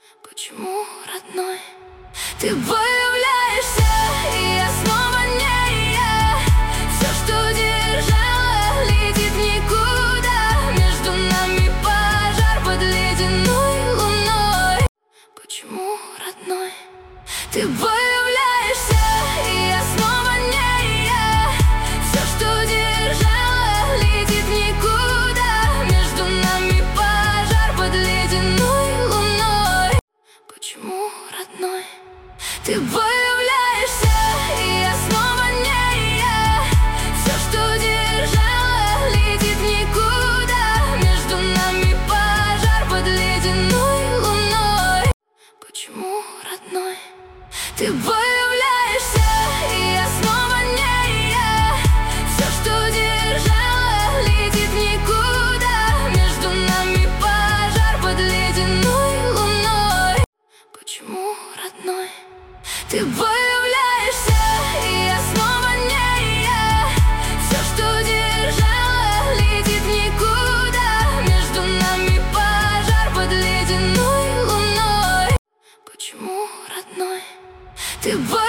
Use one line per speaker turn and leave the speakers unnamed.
Почему, родной, ты появляешься, и я снова не я? Все, что держала, летит в никуда. Между нами пожар под ледяной луной. Почему, родной, ты появляешься, и я снова не я? Все, что держала, летит в никуда. Между нами пожар под ледяной луной. Почему, родной, ты появляешься, и я снова не я? Все, что держала, летит в никуда. Между нами пожар под ледяной луной. Почему, родной, ты появляешься, и я снова не я? Все, что держала, летит в никуда. Между нами пожар под ледяной луной. Почему, родной, ты появляешься, и я снова не я? Все, что держала, летит в никуда. Между нами пожар под ледяной луной. Почему, родной, ты появляешься?